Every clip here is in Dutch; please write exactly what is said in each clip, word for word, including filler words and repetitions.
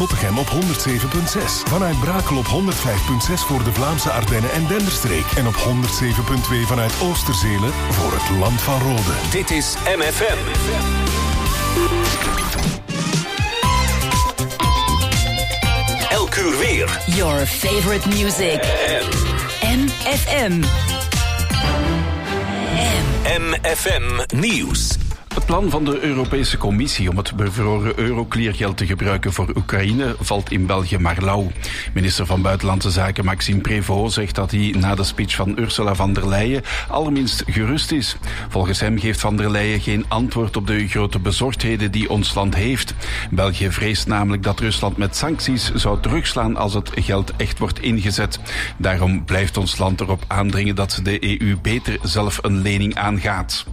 Zottegem op honderd zeven komma zes. Vanuit Brakel op honderd vijf komma zes voor de Vlaamse Ardennen en Denderstreek. En op honderd zeven komma twee vanuit Oosterzelen voor het Land van Rode. Dit is M F M. Elk uur weer. Your favorite music. M F M. M F M Nieuws. Het plan van de Europese Commissie om het bevroren eurocleargeld te gebruiken voor Oekraïne valt in België maar lauw. Minister van Buitenlandse Zaken Maxime Prévost zegt dat hij na de speech van Ursula von der Leyen allerminst gerust is. Volgens hem geeft von der Leyen geen antwoord op de grote bezorgdheden die ons land heeft. België vreest namelijk dat Rusland met sancties zou terugslaan als het geld echt wordt ingezet. Daarom blijft ons land erop aandringen dat de E U beter zelf een lening aangaat.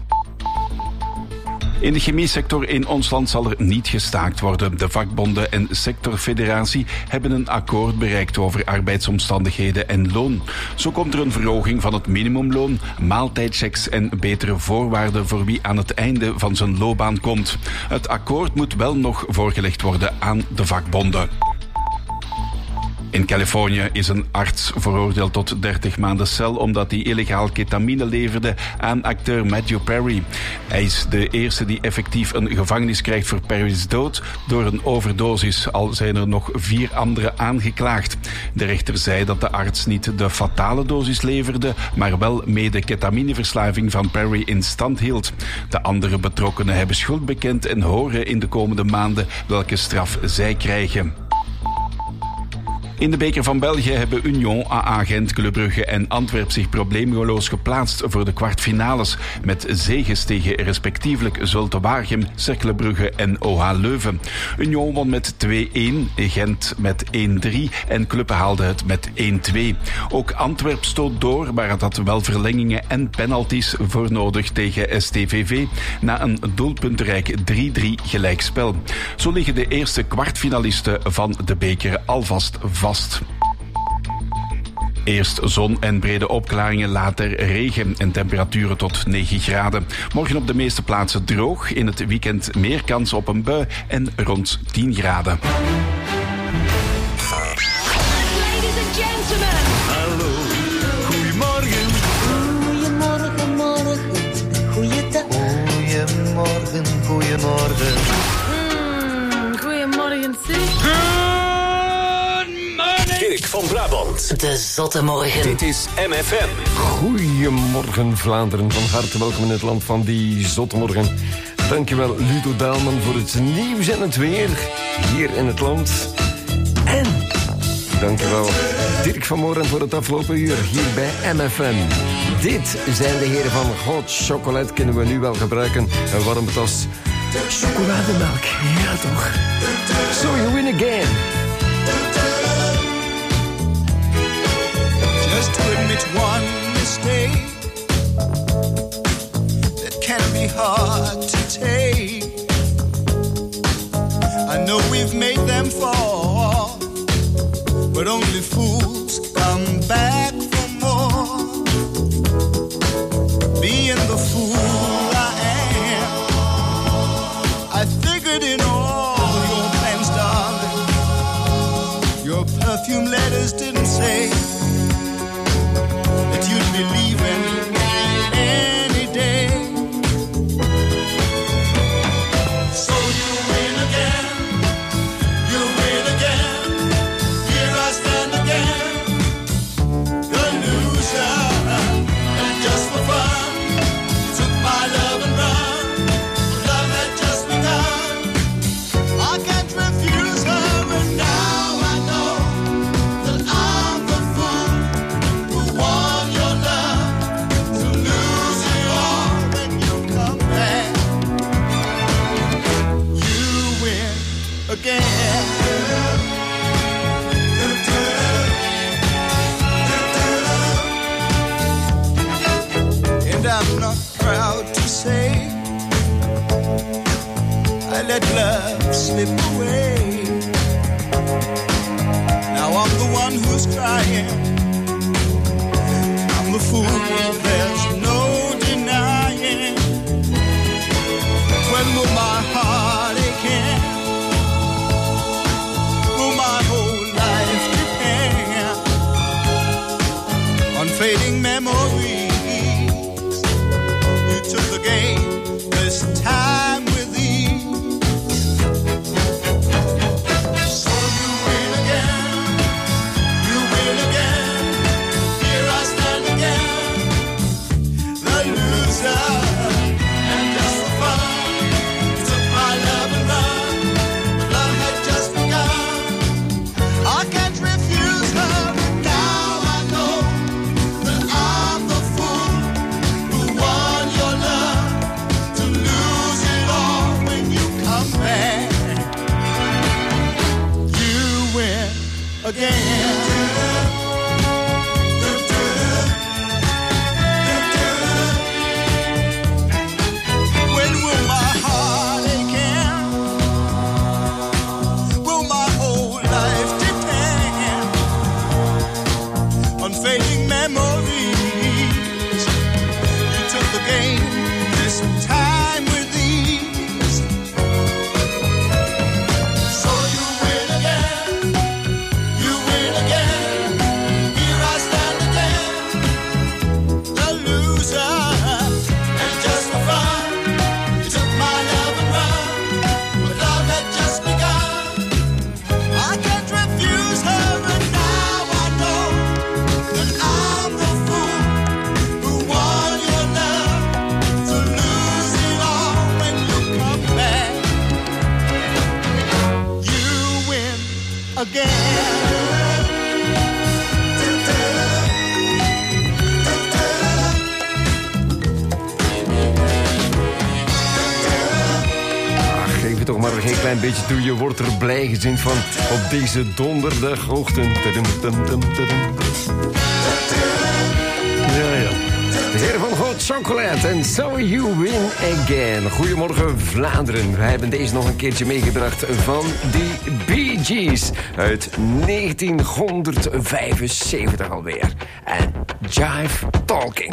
In de chemiesector in ons land zal er niet gestaakt worden. De vakbonden en sectorfederatie hebben een akkoord bereikt over arbeidsomstandigheden en loon. Zo komt er een verhoging van het minimumloon, maaltijdchecks en betere voorwaarden voor wie aan het einde van zijn loopbaan komt. Het akkoord moet wel nog voorgelegd worden aan de vakbonden. In Californië is een arts veroordeeld tot dertig maanden cel omdat hij illegaal ketamine leverde aan acteur Matthew Perry. Hij is de eerste die effectief een gevangenis krijgt voor Perry's dood door een overdosis, al zijn er nog vier anderen aangeklaagd. De rechter zei dat de arts niet de fatale dosis leverde, maar wel mee de ketamineverslaving van Perry in stand hield. De andere betrokkenen hebben schuld bekend en horen in de komende maanden welke straf zij krijgen. In de beker van België hebben Union, A A Gent, Club Brugge en Antwerp zich probleemloos geplaatst voor de kwartfinales met zeges tegen respectievelijk Zulte Waregem, Cercle Brugge en O H Leuven. Union won met twee-een, Gent met één-drie en Club haalde het met één-twee. Ook Antwerp stoot door, maar het had wel verlengingen en penalties voor nodig tegen S T V V na een doelpuntenrijk drie-drie gelijkspel. Zo liggen de eerste kwartfinalisten van de beker alvast vast. Eerst zon en brede opklaringen, later regen en temperaturen tot negen graden. Morgen op de meeste plaatsen droog, in het weekend meer kans op een bui en rond tien graden. Ladies and gentlemen. Hallo, goedemorgen. Goedemorgen, morgen, goeiedag. Goedemorgen, goedemorgen. Mm, goedemorgen, zeg. Dirk van Brabant. De Zotte Morgen. Dit is M F M. Goedemorgen Vlaanderen, van harte welkom in het land van die Zottemorgen. Dankjewel Ludo Daalman voor het nieuws en het weer hier in het land. En dankjewel Dirk van Moren voor het afgelopen uur hier bij M F M. Dit zijn de heren van Hot Chocolate, kunnen we nu wel gebruiken. Een warme tas chocolademelk, ja toch. So you win again. Just to admit one mistake that can be hard to take. I know we've made them fall, but only fools come back for more. Being the fool I am, I figured in all your plans, darling, your perfume letters didn't say you'd be leaving any day. So you win again, you win again. Here I stand again, the loser. And just for fun, took my love and run. Love had just begun. I can't refuse her, and now I know that I'm the fool who won your love, to lose it all when you come back. You win again. And I'm not proud to say I let love slip away. Now I'm the one who's crying, I'm the fool, there's no denying. When will my heart again? Geef het toch maar een klein beetje toe, je wordt er blij gezind van op deze donderdagochtend. Ja, ja. De heer van Hot Chocolate en So You Win Again. Goedemorgen Vlaanderen. Wij hebben deze nog een keertje meegebracht van de Bee Gees uit negentienhonderdvijfenzeventig alweer. En Jive Talking.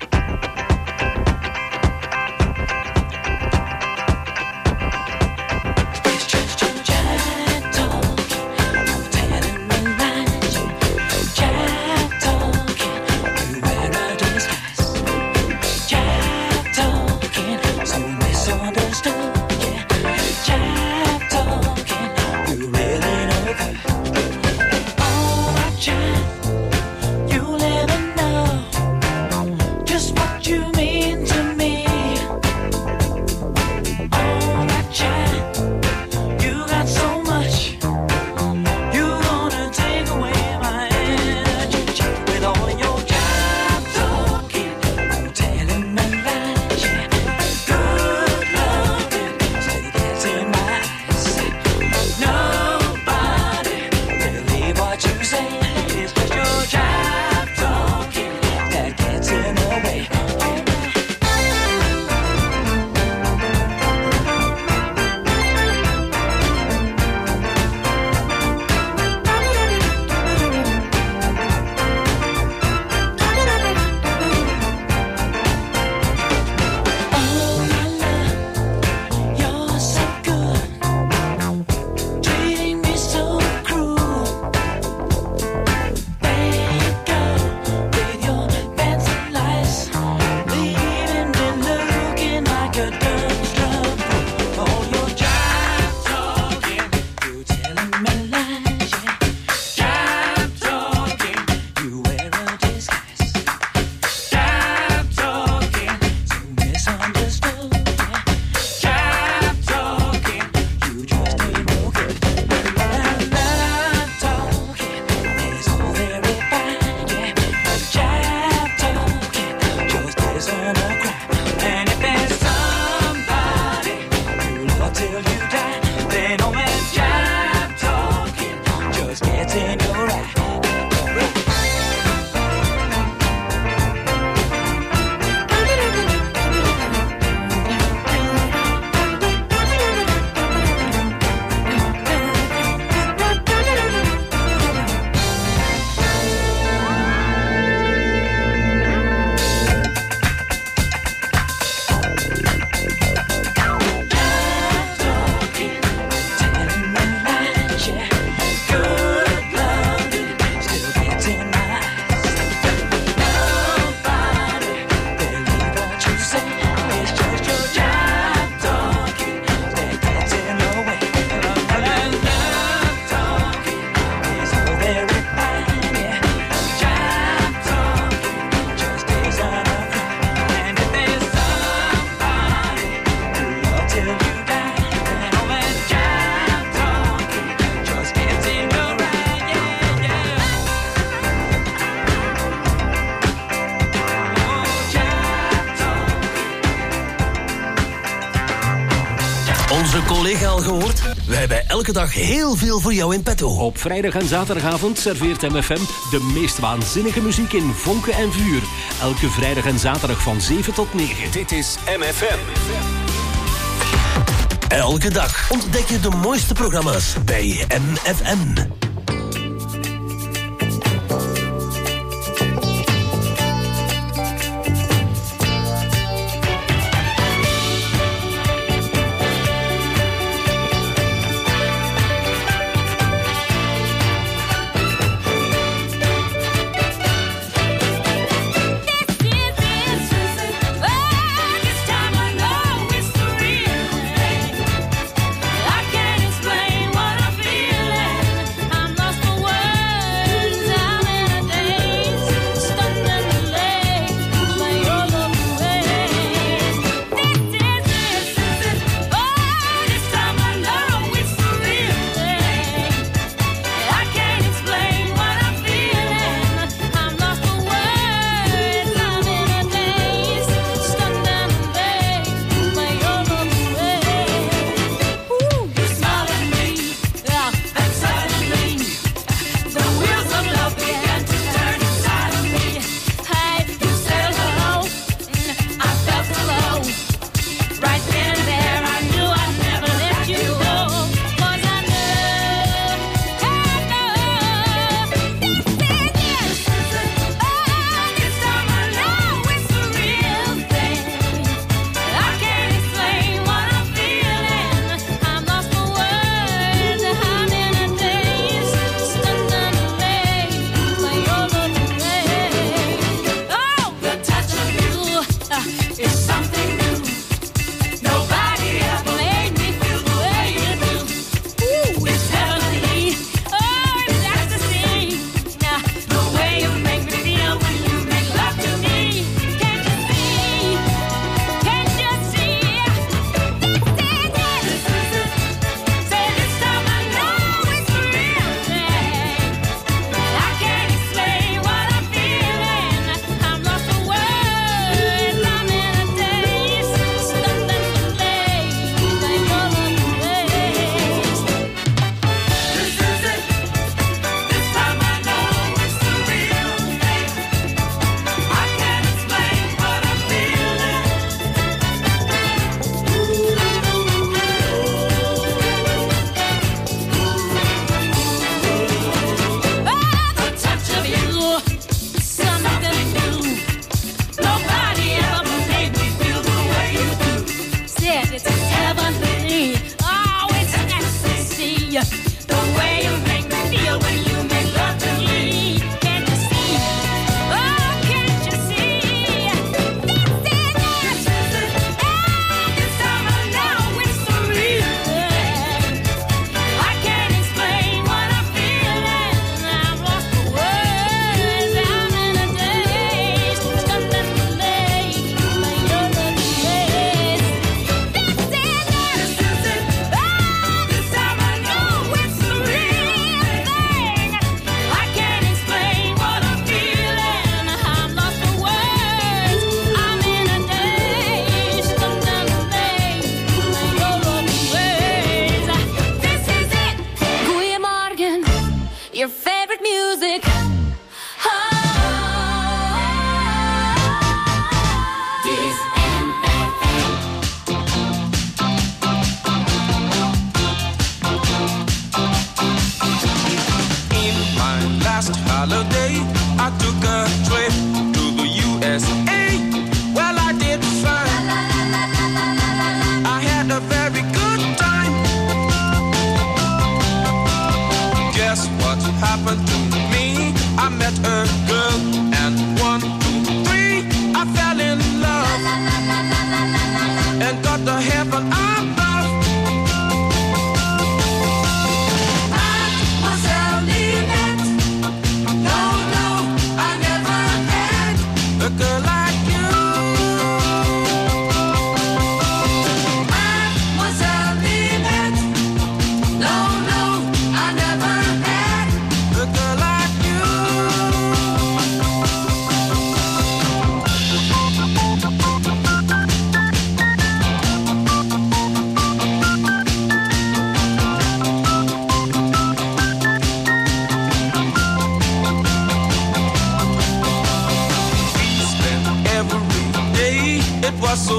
Onze collega al gehoord? We hebben elke dag heel veel voor jou in petto. Op vrijdag en zaterdagavond serveert M F M de meest waanzinnige muziek in vonken en vuur. Elke vrijdag en zaterdag van zeven tot negen. Dit is M F M. Elke dag ontdek je de mooiste programma's bij M F M. I'm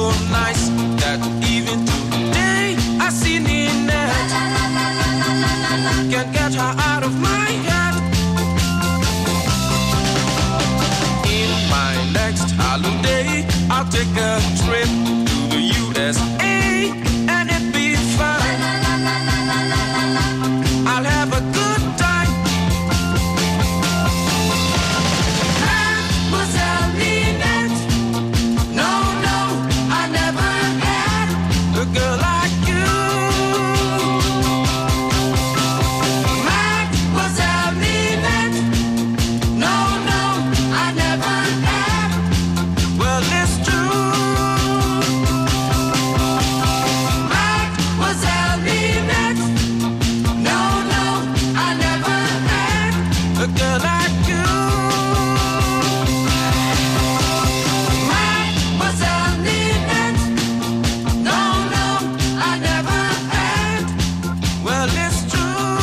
so nice that even today I see Ninette. Can't get her out of my head. In my next holiday, I'll take a trip to the U S A and it'll be fun. I'll have a good time. Mademoiselle Ninette. No, no, I never had a girl like you. Mademoiselle Ninette. No, no, I never had. Well, it's true. Mademoiselle Ninette. No, no, I never had a girl like you. Mademoiselle Ninette. No, no, I never had. Well, it's true.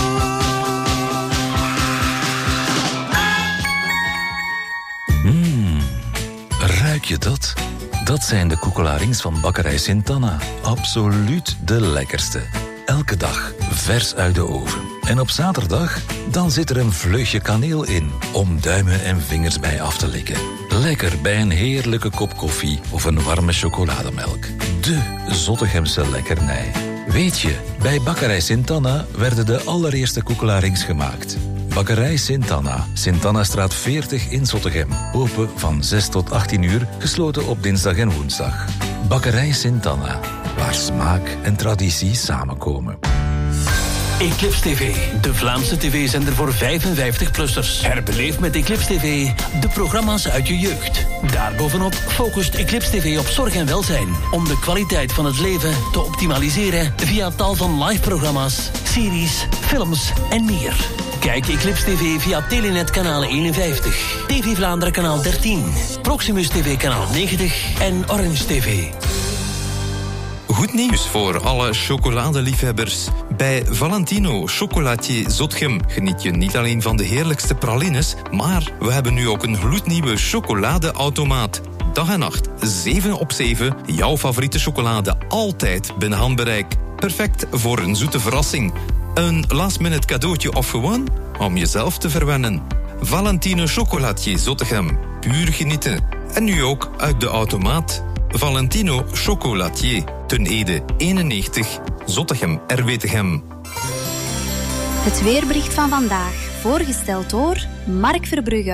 Mmm, ruik je dat? Dat zijn de koekelarings van bakkerij Sint-Anna. Absoluut de lekkerste. Elke dag vers uit de oven. En op zaterdag, dan zit er een vleugje kaneel in om duimen en vingers bij af te likken. Lekker bij een heerlijke kop koffie of een warme chocolademelk. De Zottegemse lekkernij. Weet je, bij bakkerij Sint-Anna werden de allereerste koekelarings gemaakt. Bakkerij Sint-Anna, Sint-Annastraat veertig in Zottegem. Open van zes tot achttien uur, gesloten op dinsdag en woensdag. Bakkerij Sint-Anna, waar smaak en traditie samenkomen. Eclipse T V, de Vlaamse tv-zender voor vijfenvijftig-plussers. Herbeleef met Eclipse T V de programma's uit je jeugd. Daarbovenop focust Eclipse T V op zorg en welzijn, om de kwaliteit van het leven te optimaliseren via tal van live-programma's, series, films en meer. Kijk Eclipse T V via Telenet kanaal eenenvijftig, T V Vlaanderen kanaal dertien, Proximus T V kanaal negentig en Orange T V. Goed nieuws voor alle chocoladeliefhebbers. Bij Valentino Chocolatier Zotgem geniet je niet alleen van de heerlijkste pralines, maar we hebben nu ook een gloednieuwe chocoladeautomaat. Dag en nacht, zeven op zeven, jouw favoriete chocolade altijd binnen handbereik. Perfect voor een zoete verrassing. Een last-minute cadeautje of gewoon om jezelf te verwennen. Valentino Chocolatier Zottegem. Puur genieten. En nu ook uit de automaat. Valentino Chocolatier. Ten Ede eenennegentig. Zottegem R W Tegem. Het weerbericht van vandaag. Voorgesteld door Mark Verbrugge.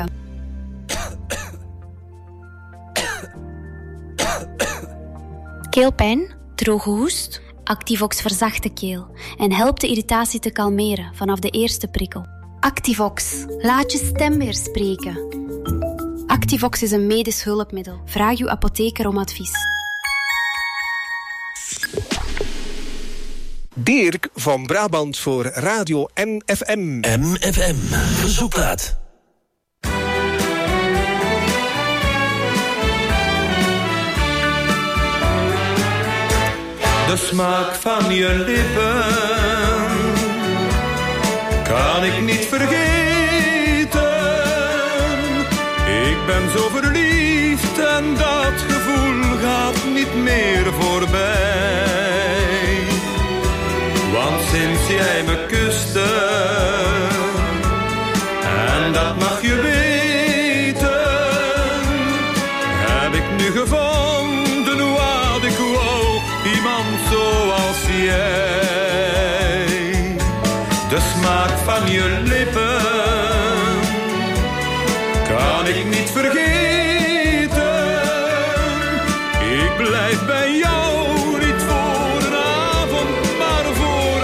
Keelpijn, droge hoest. Activox verzacht de keel en helpt de irritatie te kalmeren vanaf de eerste prikkel. Activox, laat je stem weer spreken. Activox is een medisch hulpmiddel. Vraag uw apotheker om advies. Dirk van Brabant voor Radio M F M. M F M, verzoekplaat. De smaak van je lippen kan ik niet vergeten. Ik ben zo verliefd en dat gevoel gaat niet meer voorbij. Want sinds jij me kuste, en dat mag je weten, heb ik nu gevonden wat ik wou. Iemand zoals jij. De smaak van je lippen kan ik niet vergeten. Ik blijf bij jou, niet voor een avond, maar voor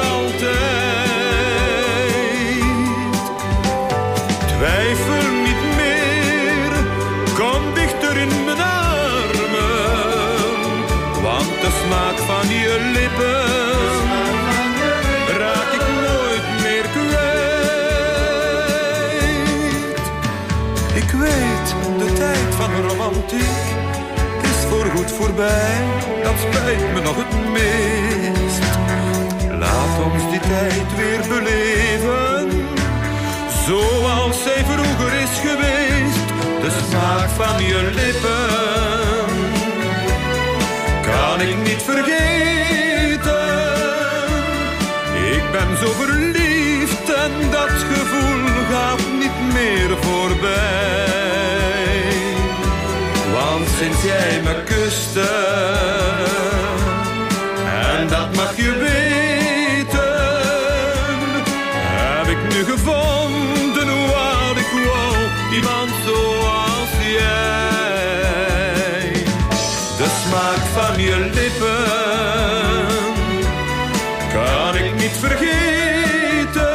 altijd. Twijfel niet meer, kom dichter in mijn armen. Want de smaak van je lippen raak ik nooit meer kwijt. Ik weet, de tijd van romantiek is voorgoed voorbij. Dat spijt me nog het meest. Laat ons die tijd weer beleven, zoals zij vroeger is geweest. De smaak van je lippen ik niet vergeten. Ik ben zo verliefd en dat gevoel gaat niet meer voorbij. Want sinds jij me kuste, en dat mag je weten, heb ik nu gevonden wat ik wou, iemand zoals jij. De smaak van je lippen kan ik niet vergeten.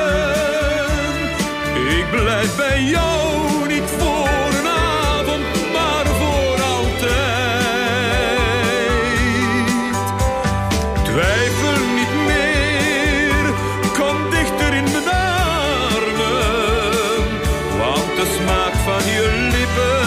Ik blijf bij jou, niet voor een avond, maar voor altijd. Twijfel niet meer, kom dichter in mijn armen, want de smaak van je lippen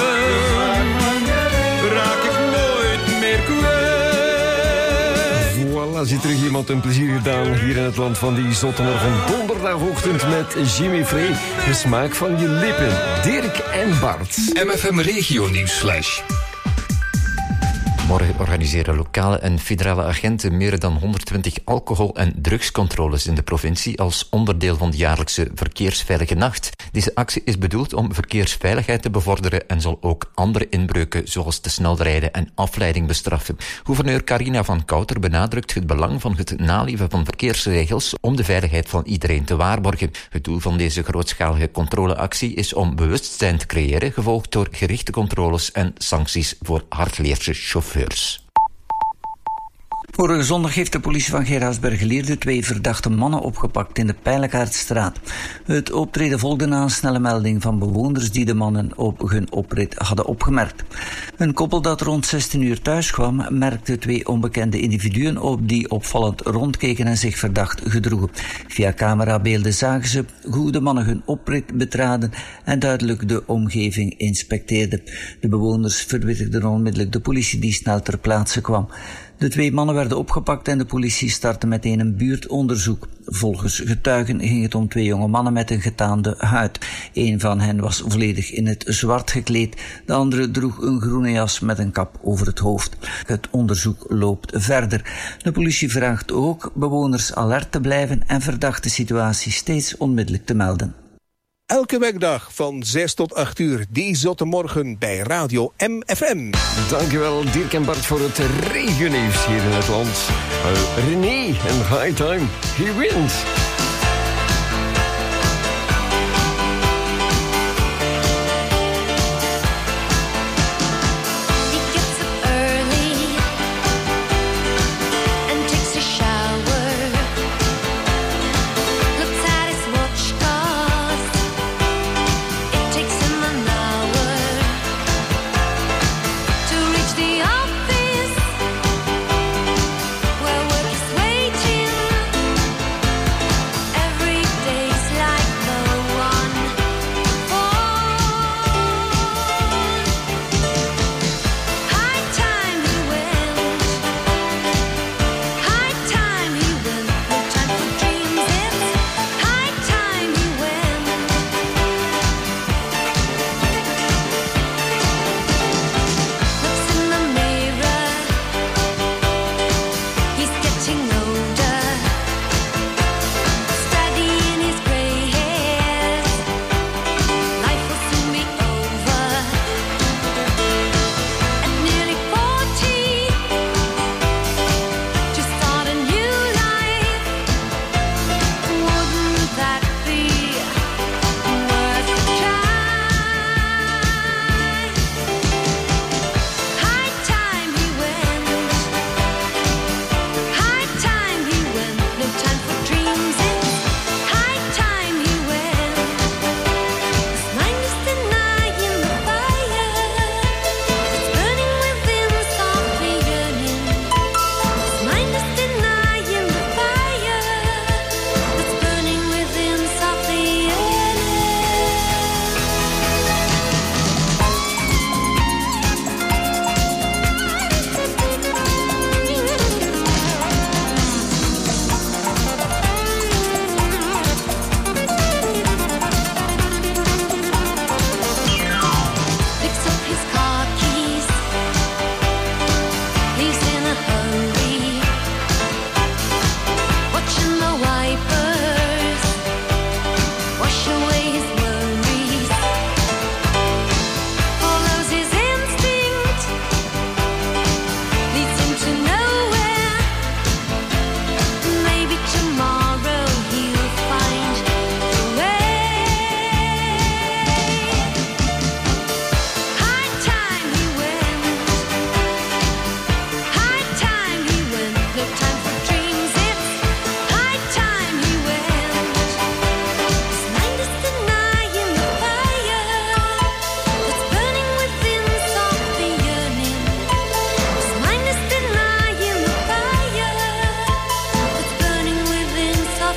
raak ik nooit meer kwijt. Voilà, zit terug iemand een plezier gedaan hier in het land van die zotte morgen. Donderdagochtend met Jimmy Frey. De smaak van je lippen. Dirk en Bart. M F M Regio Nieuwsflash. Morgen organiseren lokale en federale agenten meer dan honderdtwintig alcohol- en drugscontroles in de provincie als onderdeel van de jaarlijkse Verkeersveilige Nacht. Deze actie is bedoeld om verkeersveiligheid te bevorderen en zal ook andere inbreuken zoals te snel rijden en afleiding bestraffen. Gouverneur Carina van Kouter benadrukt het belang van het naleven van verkeersregels om de veiligheid van iedereen te waarborgen. Het doel van deze grootschalige controleactie is om bewustzijn te creëren, gevolgd door gerichte controles en sancties voor hardleerse chauffeurs. Vorige zondag heeft de politie van Geraardsbergen-Lierde twee verdachte mannen opgepakt in de Pijlekaartstraat. Het optreden volgde na een snelle melding van bewoners die de mannen op hun oprit hadden opgemerkt. Een koppel dat rond zestien uur thuis kwam, merkte twee onbekende individuen op die opvallend rondkeken en zich verdacht gedroegen. Via camerabeelden zagen ze hoe de mannen hun oprit betraden en duidelijk de omgeving inspecteerden. De bewoners verwittigden onmiddellijk de politie die snel ter plaatse kwam. De twee mannen werden opgepakt en de politie startte meteen een buurtonderzoek. Volgens getuigen ging het om twee jonge mannen met een getaande huid. Een van hen was volledig in het zwart gekleed, de andere droeg een groene jas met een kap over het hoofd. Het onderzoek loopt verder. De politie vraagt ook bewoners alert te blijven en verdachte situaties steeds onmiddellijk te melden. Elke werkdag van zes tot acht uur, die zotte morgen bij Radio M F M. Dankjewel Dirk en Bart voor het regionieuws hier in het land. Uh, René en High Time, he wins.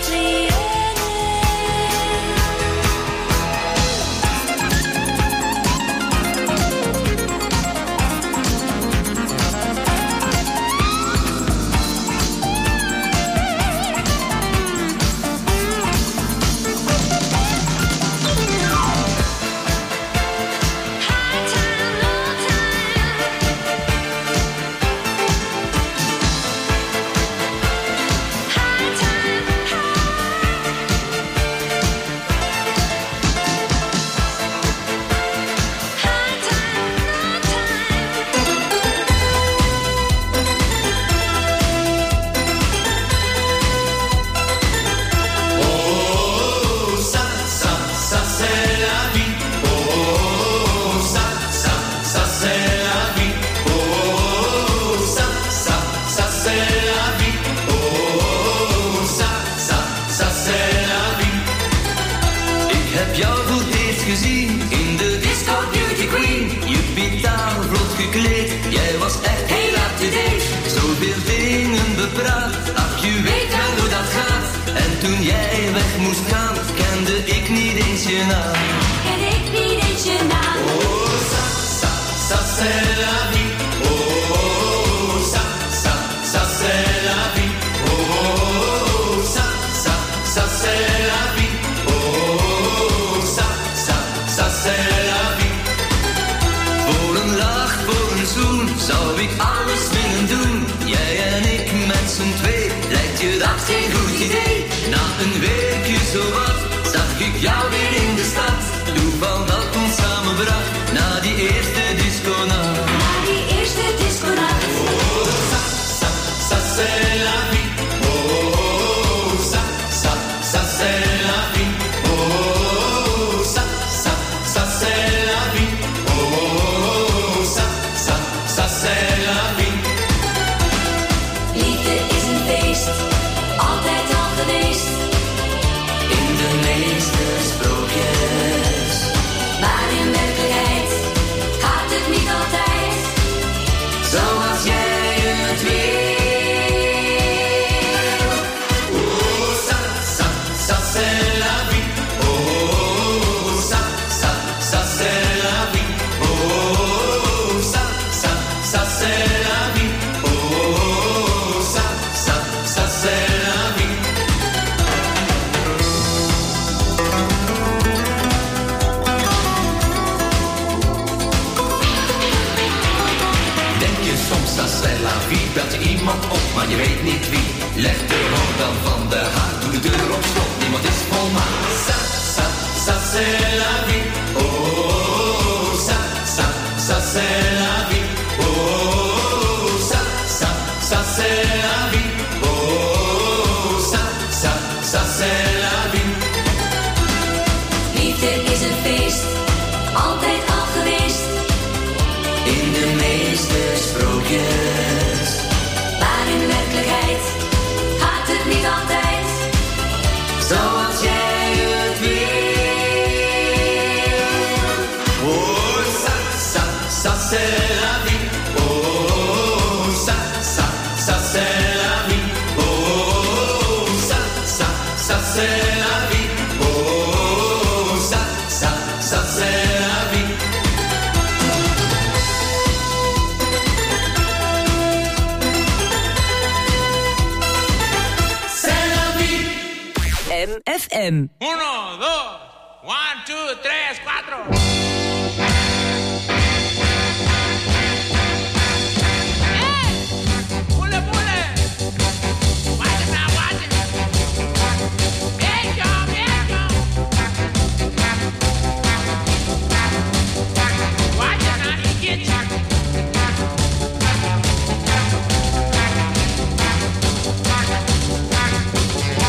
F M. Uno, dos, one, two, tres, cuatro.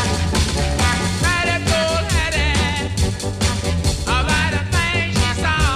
Saw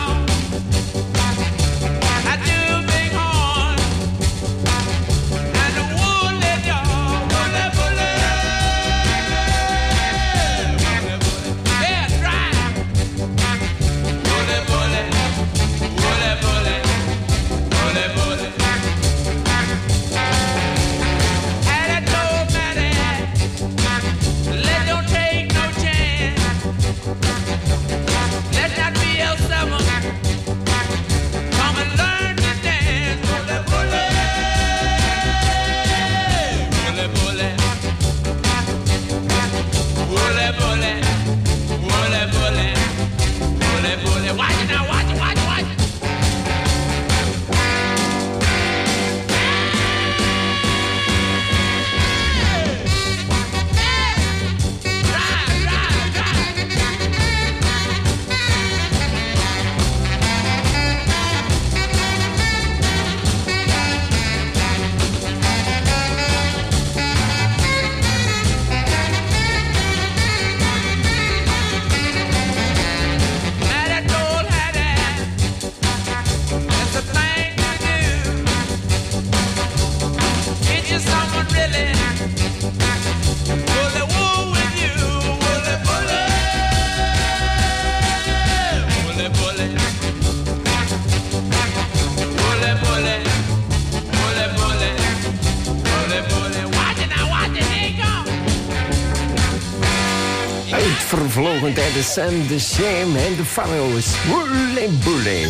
Tijd vervlogen tijdens Sam de Shame en de Pharaohs. Woele boele.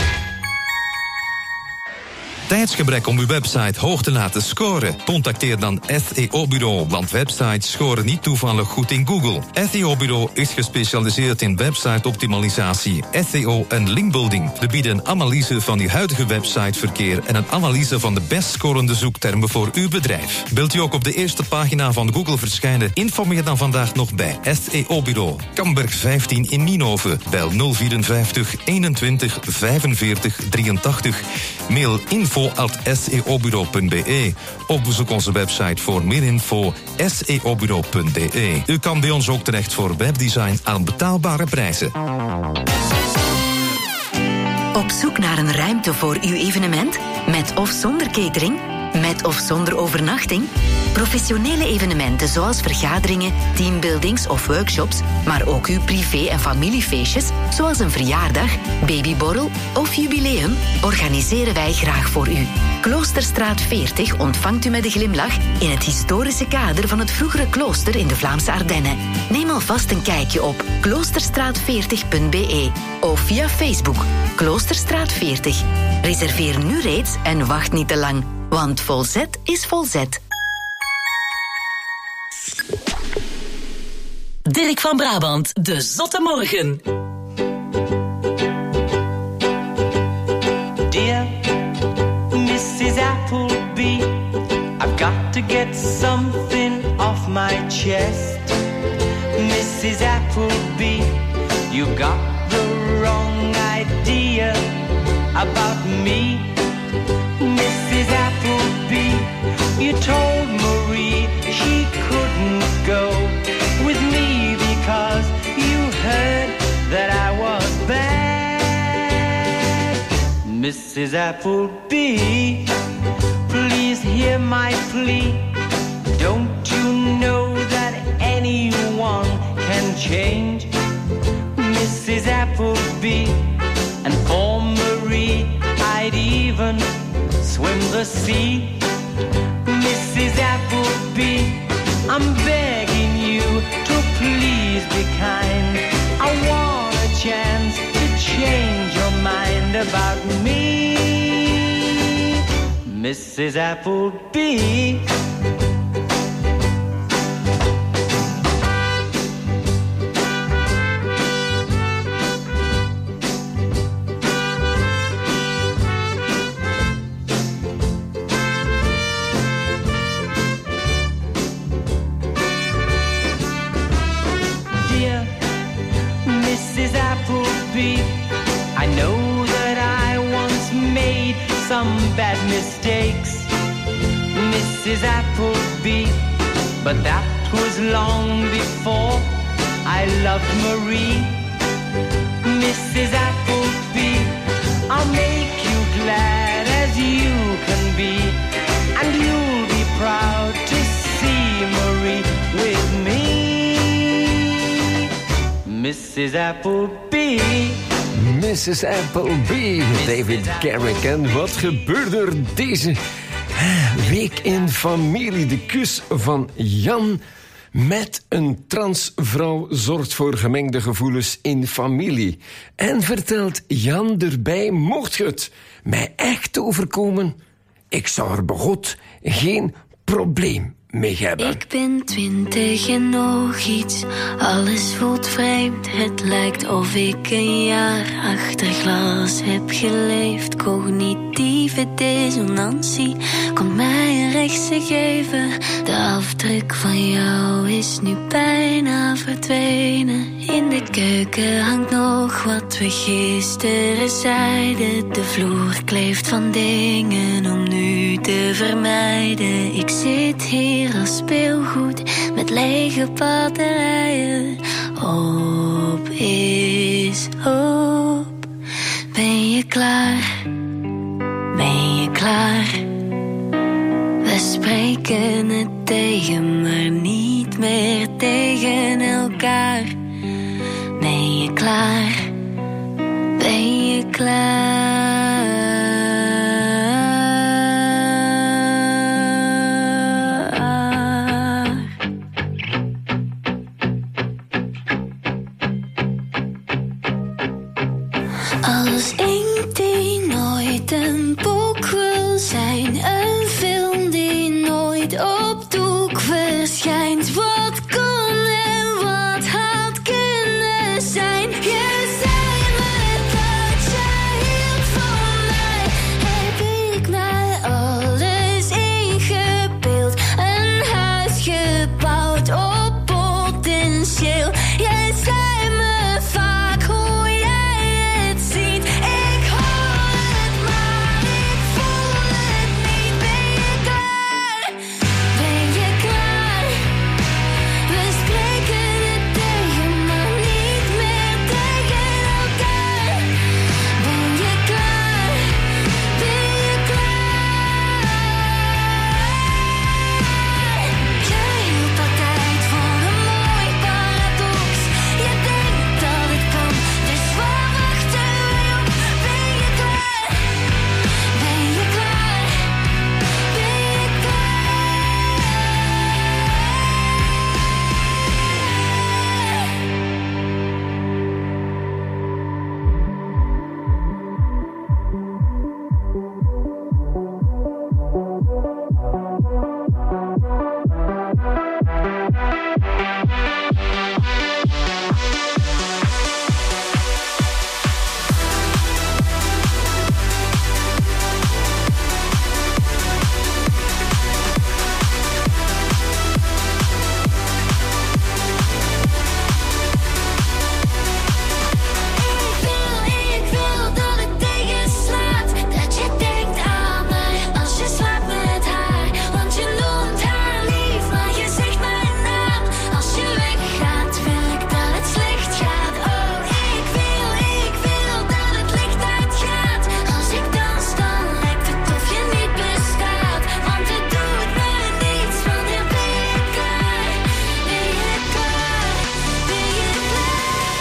Tijdsgebrek om uw website hoog te laten scoren? Contacteer dan S E O-bureau, want websites scoren niet toevallig goed in Google. S E O-bureau is gespecialiseerd in website-optimalisatie, S E O en linkbuilding. We bieden een analyse van uw huidige websiteverkeer en een analyse van de best scorende zoektermen voor uw bedrijf. Wilt u ook op de eerste pagina van Google verschijnen? Informeer dan vandaag nog bij S E O-bureau. Kamberg vijftien in Nienhoven. Bel nul vierenvijftig eenentwintig vijfenveertig drieëntachtig. Mail info at s e o bureau punt b e of bezoek onze website voor meer info s e o bureau punt b e. U kan bij ons ook terecht voor webdesign aan betaalbare prijzen. Op zoek naar een ruimte voor uw evenement? Met of zonder catering? Met of zonder overnachting? Professionele evenementen zoals vergaderingen, teambuildings of workshops, maar ook uw privé- en familiefeestjes, zoals een verjaardag, babyborrel of jubileum, organiseren wij graag voor u. Kloosterstraat veertig ontvangt u met een glimlach in het historische kader van het vroegere klooster in de Vlaamse Ardennen. Neem alvast een kijkje op kloosterstraat veertig punt b e of via Facebook Kloosterstraat veertig. Reserveer nu reeds en wacht niet te lang, want volzet is volzet. Dirk van Brabant, de Zotte Morgen. Dear Missus Appleby, I've got to get something off my chest. Missus Appleby, you got the wrong idea about me. Missus Appleby, you told Marie she couldn't go with me because you heard that I was bad. Missus Appleby, please hear my plea. Don't you know that anyone can change? Missus Appleby, and for Marie I'd even swim the sea. Missus Appleby, I'm begging you to please be kind. I want a chance to change your mind about me. Missus Appleby. I know that I once made some bad mistakes, Missus Appleby, but that was long before I loved Marie. Missus Appleby, I'll make you glad as you can be, and you'll be proud to see Marie with me. Missus Appleby. Missus Appleby, David Garrick. En wat gebeurde er deze week in familie? De kus van Jan met een transvrouw zorgt voor gemengde gevoelens in familie. En vertelt Jan erbij, mocht je het mij echt overkomen, ik zou er begot geen probleem mee hebben. Ik ben twintig en nog iets, alles voelt vreemd. Het lijkt of ik een jaar achter glas heb geleefd. Cognitieve dissonantie komt mij een rechtse geven. De afdruk van jou is nu bijna verdwenen. In de keuken hangt nog wat we gisteren zeiden. De vloer kleeft van dingen om nu te vermijden. Ik zit hier als speelgoed met lege batterijen. Op is op. Ben je klaar? Ben je klaar? We spreken het tegen, maar niet meer tegen elkaar. Ben je klaar? Ben je klaar? essentieel. Jij zei me vaak hoe jij het ziet. Ik hoor het, maar ik voel het niet. Ben je klaar? Ben je klaar? We spreken het tegen, maar niet meer tegen elkaar. Ben je klaar? Ben je klaar? Jij hield altijd voor een mooi paradox. Je denkt dat het kan, dus waar wachten we op? Ben je klaar? Ben je klaar? Ben je Ik wil dat het tegenslaat, dat je denkt aan mij als je slaapt met haar. Want je noemt haar lief, maar je zegt mijn naam. Als je weggaat, wil ik dat het slecht gaat. Oh, ik wil, ik wil dat het licht uitgaat. Als ik dans, dan lijkt het of je niet bestaat. Want het doet me niets, wanneer ben je klaar? Ben je klaar? Ben je klaar?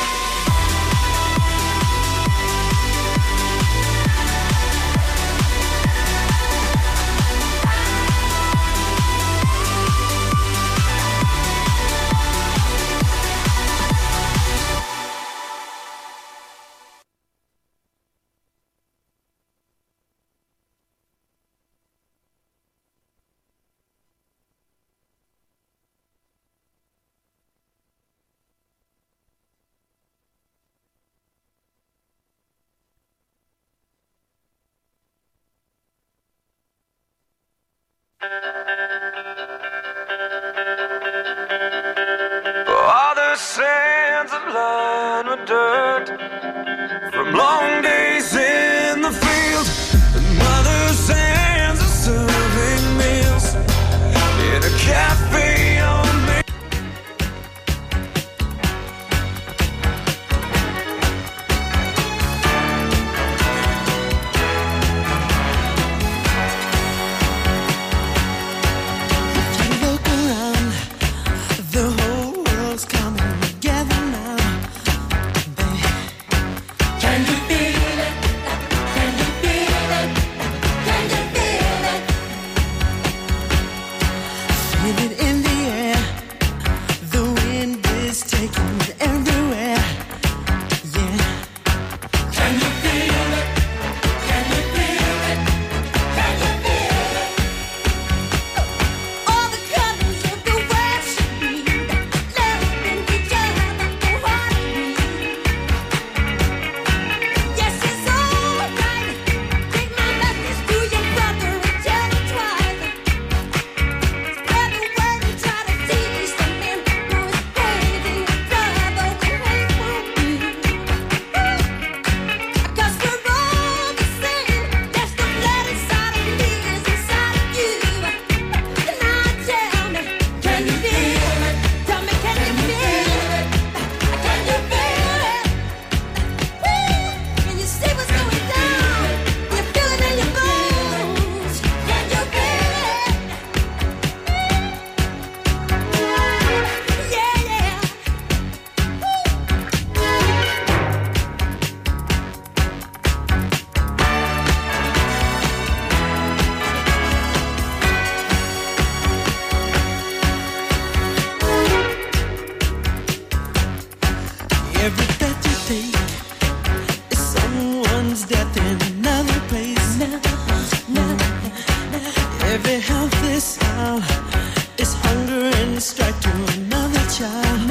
Are the sands of line with dirt from long days in the field? And mother's hands are serving meals in a cafe on Main. Look around, the whole world's coming together now. Can you feel it? Can you feel it? Can you feel it? Feel it in the air. The wind is taking it everywhere. Yeah. Can you feel it? Can you feel it? Can you feel it? All the colors of the world should be loving each other like a heartbeat. Yes, it's alright. Take my message to your brother and tell him twice. Spread the word and try to teach the men who is crazy and brother when hate will be. 'Cause we're all the same. There's the blood inside of me is inside of you. And now tell me, can you feel it? Tell me, can you feel it? Can you feel it? Can you see what's going down? You feel it in your bones. Can you feel it? Yeah, yeah. Every breath you take is someone's death in another place. Every healthy smile is hunger and strife to another child.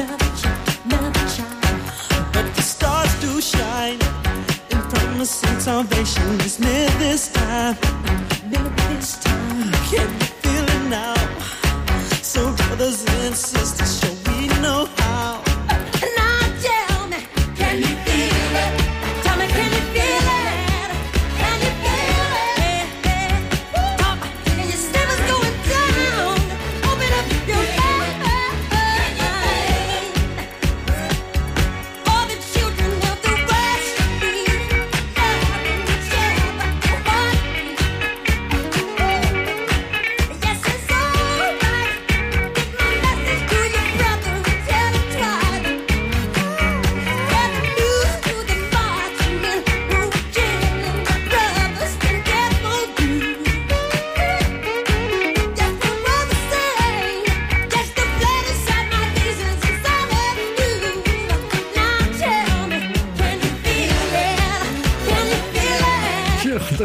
But the stars do shine in promising salvation is near this time. Can you feel it now? So brothers and sisters, shall we know how?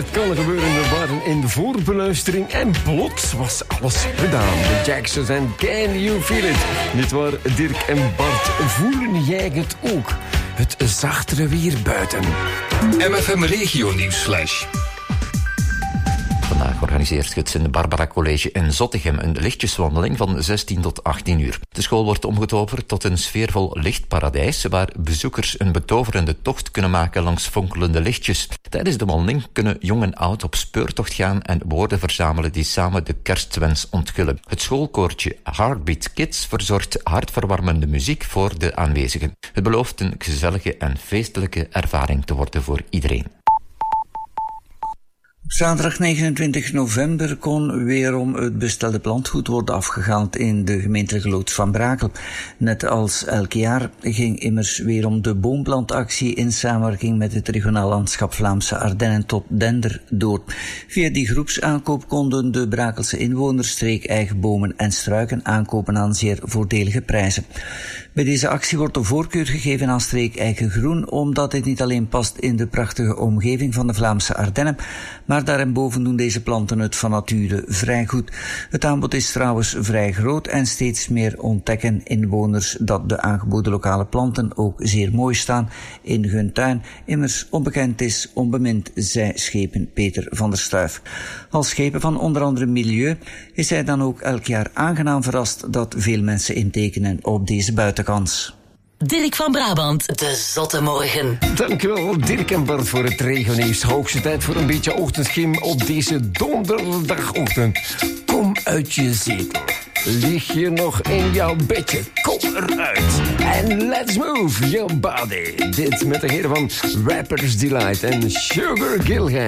het kan gebeuren. We waren in de voorbeluistering en plots was alles gedaan. De Jacksons en Can You Feel It? Niet waar, Dirk en Bart, voelen jij het ook? Het zachtere weer buiten. M F M Regio Nieuwsflash. Vandaag organiseert het Sint Barbara College in Zottegem een lichtjeswandeling van zestien tot achttien uur. De school wordt omgetoverd tot een sfeervol lichtparadijs, waar bezoekers een betoverende tocht kunnen maken langs fonkelende lichtjes. Tijdens de wandeling kunnen jong en oud op speurtocht gaan en woorden verzamelen die samen de kerstwens onthullen. Het schoolkoortje Heartbeat Kids verzorgt hartverwarmende muziek voor de aanwezigen. Het belooft een gezellige en feestelijke ervaring te worden voor iedereen. Zaterdag negenentwintig november kon weerom het bestelde plantgoed worden afgehaald in de gemeentelijke loods van Brakel. Net als elk jaar ging immers weerom de boomplantactie in samenwerking met het regionaal landschap Vlaamse Ardennen tot Dender door. Via die groepsaankoop konden de Brakelse inwoners streek-eigen bomen en struiken aankopen aan zeer voordelige prijzen. Bij deze actie wordt de voorkeur gegeven aan streek-eigen groen, omdat dit niet alleen past in de prachtige omgeving van de Vlaamse Ardennen, maar daarboven doen deze planten het van nature vrij goed. Het aanbod is trouwens vrij groot en steeds meer ontdekken inwoners dat de aangeboden lokale planten ook zeer mooi staan in hun tuin. Immers onbekend is onbemind, zei schepen Peter van der Stuif. Als schepen van onder andere Milieu is hij dan ook elk jaar aangenaam verrast dat veel mensen intekenen op deze buitenkans. Dirk van Brabant, de Zotte Morgen. Dankjewel Dirk en Bart voor het regionieuws. Hoogste tijd voor een beetje ochtendschim op deze donderdagochtend. Kom uit je zetel. Lig je nog in jouw bedje? Kom eruit. En let's move your body. Dit met de heren van Rappers Delight en Sugar Gilgan.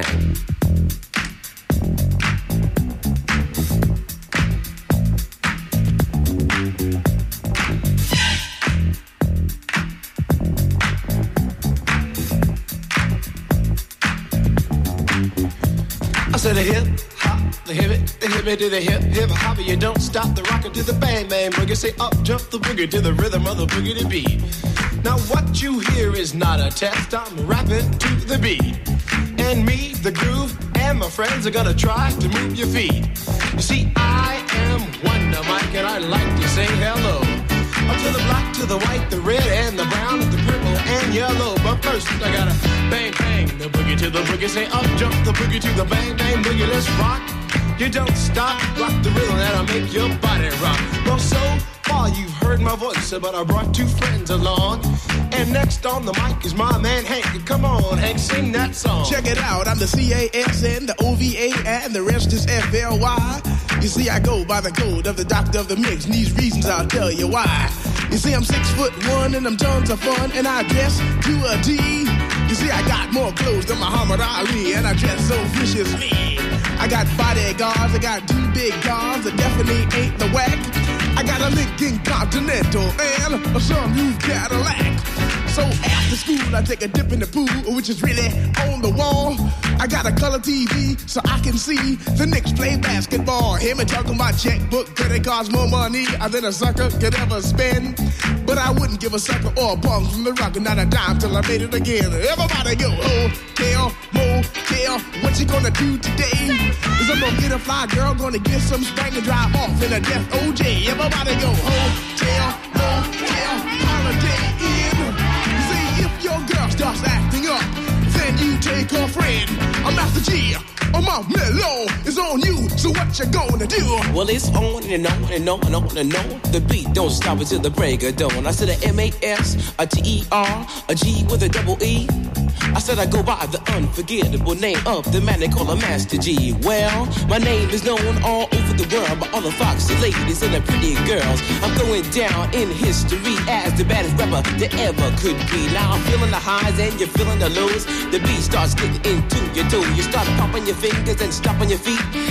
I said a hip hop, the hip it, the hip it to the hip hip hop. You don't stop the rocker to the bang bang boogie. Say up jump the boogie to the rhythm of the boogie to beat. Now what you hear is not a test. I'm rapping to the beat, and me, the groove, and my friends are gonna try to move your feet. You see, I am Wonder Mike, and I like to say hello. Up to the black, to the white, the red, and the brown, the purple, and yellow. But first, I gotta bang, bang, the boogie to the boogie. Say up, jump the boogie to the bang, bang, boogie. Let's rock. You don't stop, rock the rhythm that'll make your body rock. Well, so far you've heard my voice, but I brought two friends along. And next on the mic is my man Hank. Come on, Hank, sing that song. Check it out, I'm the C A S N, the O V A, and the rest is F L Y. You see, I go by the code of the doctor of the mix, and these reasons I'll tell you why. You see, I'm six foot one, and I'm tons of fun, and I dress to a D. You see, I got more clothes than Muhammad Ali, and I dress so viciously. I got bodyguards, I got two big guns that definitely ain't the whack. I got a Lincoln Continental and some new Cadillac. So after school, I take a dip in the pool, which is really on the wall. I got a color T V so I can see the Knicks play basketball. Hear me talking about checkbook, cause it costs more money than a sucker could ever spend. But I wouldn't give a sucker or a bum from the rock and not a dime till I made it again. Everybody go, hotel, motel, what you gonna do today? Is I'm gonna get a fly girl, gonna get some spank and drive off in a death O J. Everybody go, hotel, motel, holiday in. See, if your girl starts acting up, then you take her friend. I'm Master G, I'm out mellow, it's on you, so what you gonna do? Well, it's on and on and on and on and on. The beat don't stop until the break of dawn. I said a M A S, a T E R, a G with a double E. I said I go by the unforgettable name of the man they call a Master G. Well, my name is known all over the world by all the foxy ladies and the pretty girls. I'm going down in history as the baddest rapper that ever could be. Now I'm feeling the highs and you're feeling the lows. The beat starts getting into your toe. You start popping your fingers and stomping your feet and moving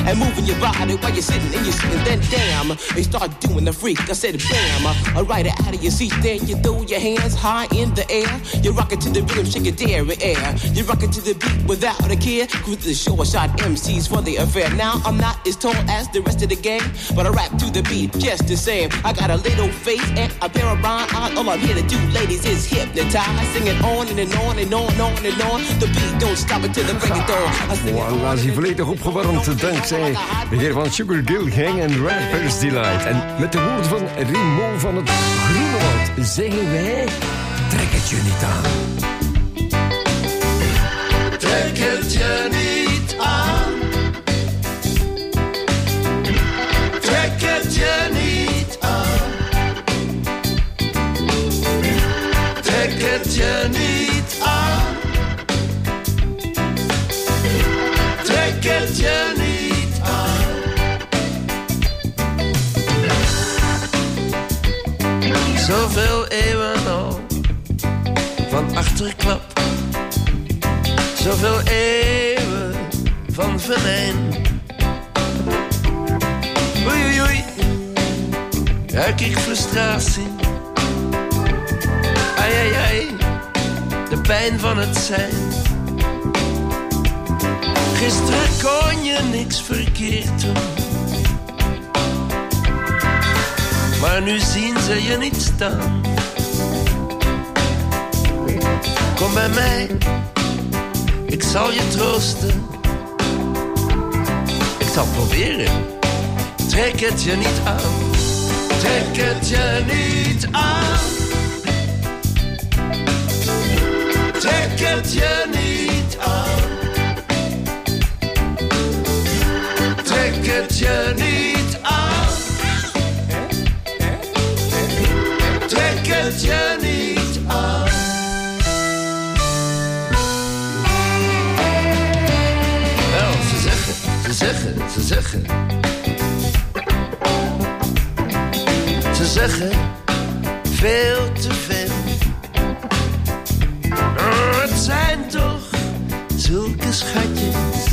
moving your body while you're sitting and you're sitting. Then damn, they start doing the freak. I said bam, I ride it out of your seat. Then you throw your hands high in the air. You rock it to the rhythm, shake your dairy air. You rock it to the beat without a care. Cruise the short shot M Cs for the affair. Now I'm not as tall as the rest of the gang, but I rap to the beat just the same. I got a little face and a pair of rhyme eyes. All I'm here to do, ladies, is hypnotize. Singing on and, and on and on and on and on. The beat don't stop until the break of dawn. Voilà, is hij volledig opgewarmd dankzij de heer van Sugar Hill Gang en Rappers Delight. En met de woorden van Remo van het Groenewoud zeggen wij: trek het je niet aan. Trek het je niet aan. Trek het je niet aan. Trek het je niet aan. Trek het je niet aan. Zoveel eeuwen al van achterklap. Zoveel eeuwen van venijn. Oei oei oei, ruik ik frustratie. Ai ai ai, de pijn van het zijn. Gisteren kon je niks verkeerd doen, maar nu zien ze je niet staan. Kom bij mij, ik zal je troosten. Ik zal proberen. Trek het je niet aan. Trek het je niet aan. Trek het je niet aan. Trek het je niet aan. Trek het je niet aan. Wel, ze zeggen, ze zeggen, ze zeggen. Ze zeggen veel te veel. Oh, het zijn toch zulke schatjes.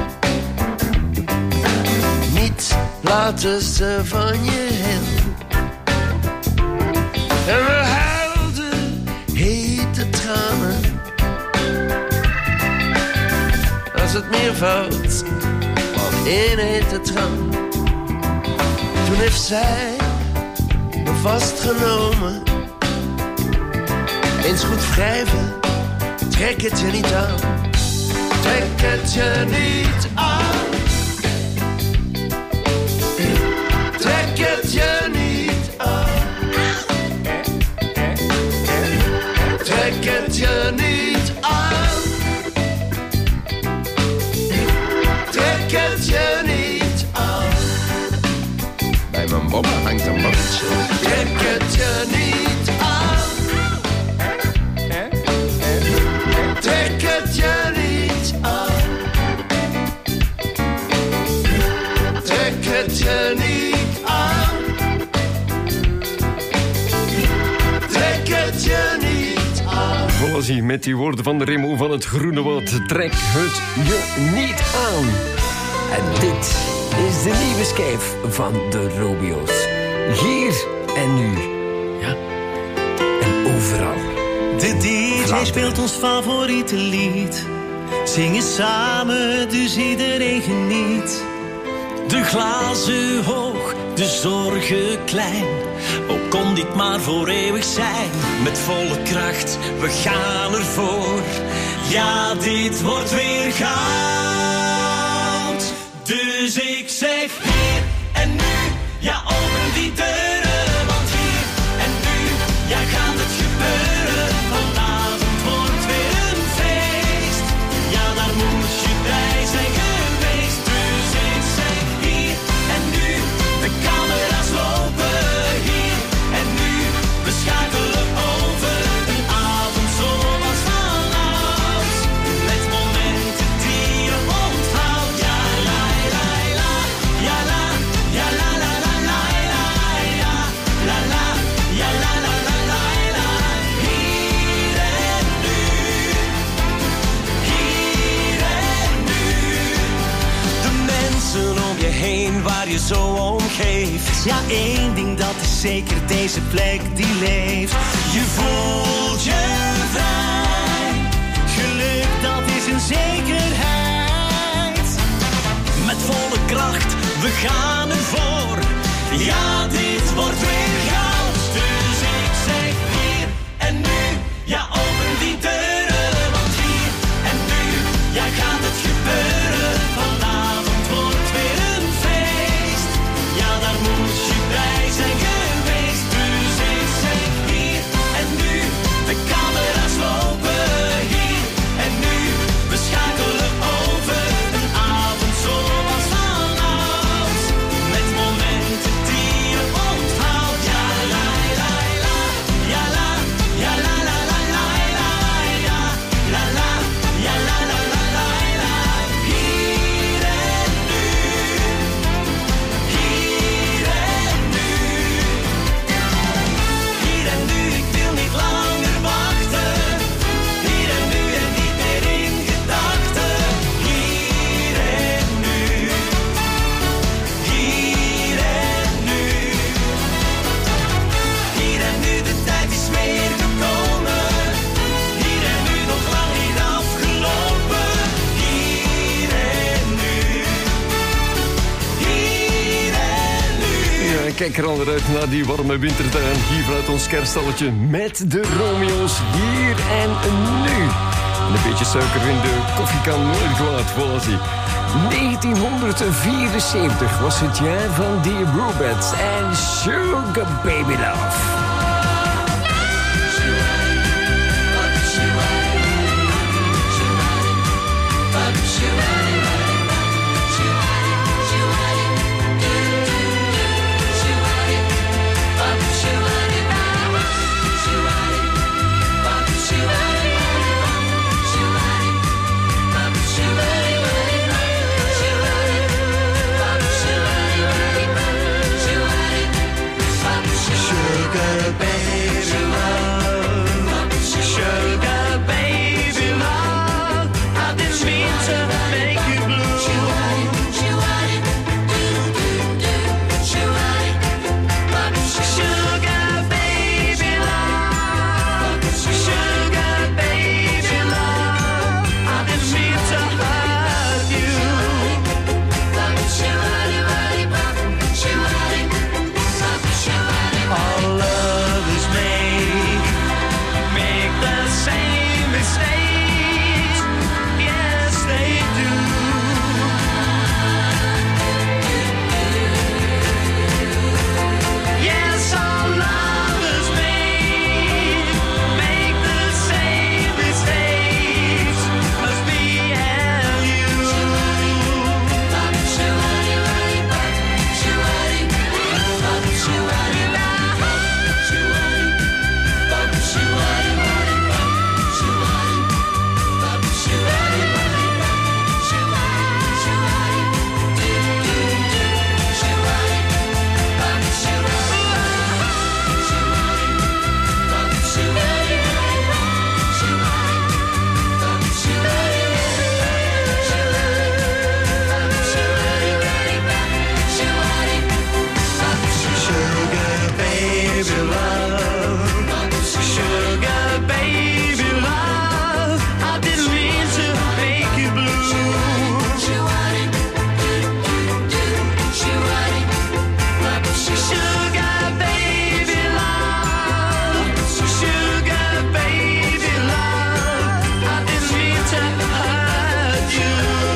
Niets laten ze van je heel. En we huilden hete tranen. Als het meervoud van één hete traan. Toen heeft zij me vastgenomen. Eens goed wrijven, trek het je niet aan. Trek het je niet aan. Trek het je niet aan. Trek het je niet aan. Trek het je niet aan. Bij mijn bomma hangt een bordje. Trek het je niet aan. Trek het je niet aan. Trek het je niet aan. Trek het je niet aan. Volgens hij met die woorden van de Remo van het Groenewoud. Trek het je niet aan. En dit is de nieuwe schijf van de Romeo's. Hier en nu. Ja. En overal. De D J Vlaanderen speelt ons favoriete lied. Zingen samen, dus iedereen geniet. De glazen hoog, de zorgen klein. Ook kon dit maar voor eeuwig zijn. Met volle kracht, we gaan ervoor. Ja, dit wordt weer goud. Dus ik zeg hier en nu, ja, open die deuren. Want hier en nu, ja, gaat het gebeuren. Vanavond wordt weer een feest. Ja, daar moet je bij zijn geweest. Dus ik zeg hier en nu, de camera's lopen. Hier en nu, we schakelen over. Een avond zoals vanouds. Met momenten die je onthoudt. Ja, la, la, la, ja, la. zo omgeeft. Ja, één ding dat is zeker, deze plek die leeft. Je voelt je vrij, geluk dat is een zekerheid. Met volle kracht, we gaan ervoor. Ja, dit wordt weer goud. Dus ik zeg hier en nu, ja, open die deuren. Want hier en nu, ja, gaat het gebeuren. Vanavond wordt weer een feest. Ja, daar moet je bij zijn geweest. Dus ik zeg hier en nu, de camera's lopen. Hier en nu, we schakelen over. Een avond zoals vanouds. Met momenten die je onthoudt. Ja, la, la, la. Ja, la, ja, la, la, la, la, la. Ja, la, la, ja, la, la, la, la, la. Hier en nu. Hier en nu. Hier en nu, ik wil niet langer wachten. Hier en nu en niet meer in gedachten. Hier en nu. Hier en nu. Hier en nu, de tijd is weer gekomen. Hier en nu, nog lang niet afgelopen. Hier en nu. Hier en nu. Ja, ik kijk er al naar uit naar die warme wintertuin. Hier vanuit ons kerststalletje met de Romeo's. Hier en nu. En een beetje suiker in de koffie kan nooit kwaad, was hij. negentienhonderdvierenzeventig was het jaar van die Rubettes en Sugar Baby Love. Sugar baby love, sugar baby love, I didn't mean to make you blue. Sugar baby love, sugar baby love, I didn't mean to hurt you. All lovers make, make the same mistakes. Yes, they do. Yes, all lovers make, make the same mistakes. Must be and you. Sugar baby love, sugar baby love, I didn't mean to make you blue. Sugar baby love, sugar baby love, I didn't mean to hurt you.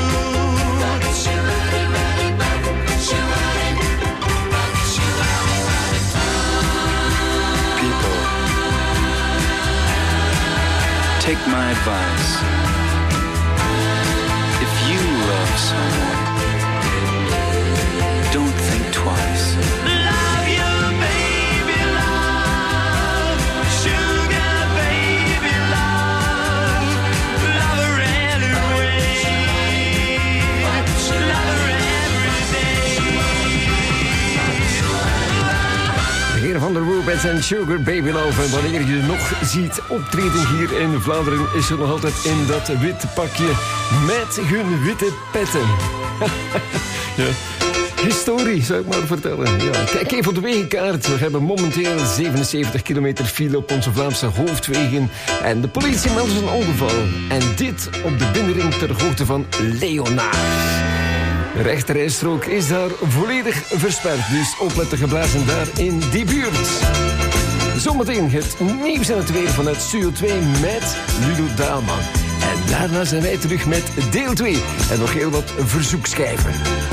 People, take my advice. If you love someone, don't think twice. Love you, baby, love. Sugar, baby, love. Love her anyway. Love her every day. De heer van de Rubettes en Sugar Baby Love. En wanneer je nog ziet optreden hier in Vlaanderen, is er nog altijd in dat witte pakje met hun witte petten. Ja. Historie, zou ik maar vertellen. Ja, kijk even op de wegenkaart. We hebben momenteel zevenenzeventig kilometer file op onze Vlaamse hoofdwegen. En de politie meldt een ongeval. En dit op de binnenring ter hoogte van Leonard. De rechterrijstrook is daar volledig versperd. Dus opletten geblazen daar in die buurt. Zometeen het nieuws en het weer vanuit Studio twee met Ludo Daalman. En daarna zijn wij terug met deel twee. En nog heel wat verzoekschijven.